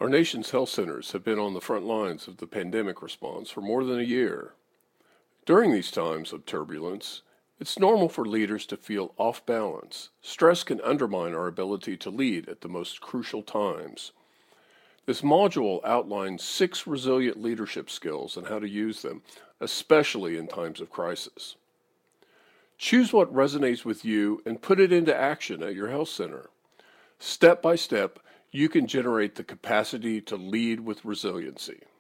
Our nation's health centers have been on the front lines of the pandemic response for more than a year. During these times of turbulence, it's normal for leaders to feel off balance. Stress can undermine our ability to lead at the most crucial times. This module outlines 6 resilient leadership skills and how to use them, especially in times of crisis. Choose what resonates with you and put it into action at your health center. Step by step, you can generate the capacity to lead with resiliency.